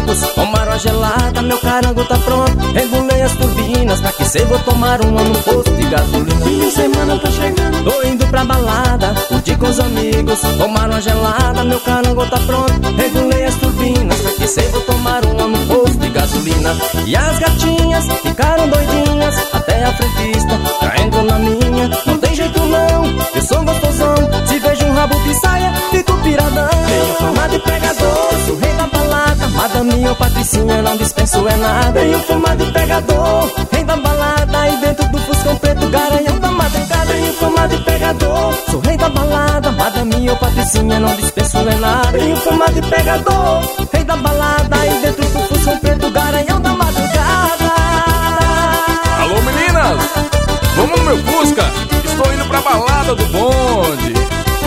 amigos tomaram a gelada, meu carango tá pronto. Regulei as turbinas, pra que cê vou tomar uma no posto de gasolina. Fim de semana tá chegando, tô indo pra balada, curti com os amigos, tomaram a gelada, meu carango tá pronto. Regulei as turbinas, pra que cê vou tomar uma no posto de gasolina. E as gatinhas ficaram doidinhas, até a frentista caindo na minha. Não tem jeito não, eu sou gostosão, se vejo um rabo de saia, fico piradão. Tenho fama de pegador, sou rei da balada, Madaminha ou Patricinha, não dispenso é nada. tenho fama de pegador, Rei da balada, e dentro do Fuscão preto, garanhão da madrugada. tenho fama de pegador, Sou rei da balada, Madaminha ou Patricinha, não dispenso é nada. tenho fama de pegador, Rei da balada, e dentro do Fuscão preto, garanhão da madrugada. Alô meninas, vamos no meu Fusca, estou indo pra balada do bonde.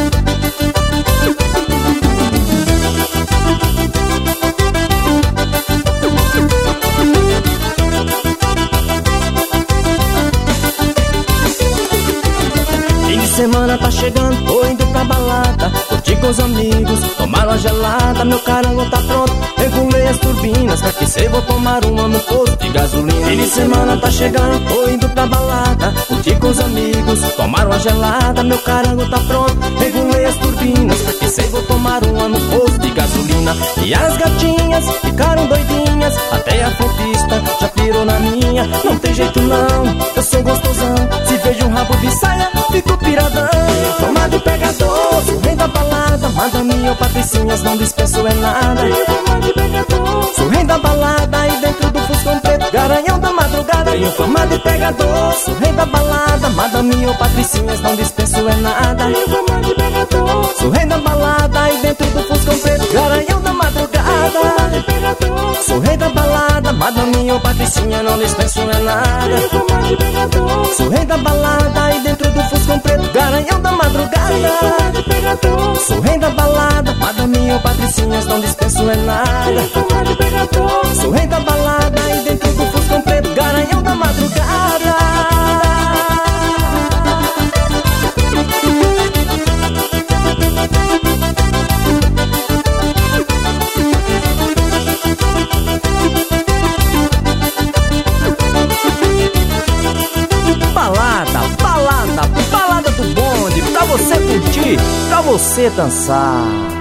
Fim de semana tá chegando, tô indo pra balada, curti com os amigos, tomaram a gelada, meu carango tá pronto. Regulei as turbinas, pra que cê vou tomar uma no posto de gasolina. Fim de semana tá chegando, tô indo pra balada, curti com os amigos, tomaram a gelada, meu carango tá pronto. Regulei as turbinas, pra que cê vou tomar uma no posto de gasolina. E as gatinhas ficaram doidinhas, até a frentista já pirou na minha. Não tem jeito não, eu sou gostosão, se vejo um rabo de saia, fico piradão. tenho fama de pegador, Sou rei da balada, Madaminha ou Patricinhas, não dispenso é nada. tenho fama de pegador, Sou rei da balada, e dentro do Fuscão preto, garanhão da madrugada. tenho fama de pegador, Sou rei da balada, Madaminha ou Patricinhas, não dispenso é nada. tenho fama de pegador, Sou rei da balada, e dentro do Fuscão preto, garanhão da madrugada. pegador, Sou rei da balada, Madaminha ou Patricinha, não dispenso é nada. tenho fama de pegador, Sou rei da balada, e dentro do Fuscão preto, garanhão da madrugada. de pegador, Sou rei da balada, Madaminha ou Patricinhas, não dispenso é nada. fama de pegador, Sou rei da balada, e dentro do Fuscão preto, garanhão da madrugada. Balada, balada, balada do bonde, pra você curtir, pra você dançar.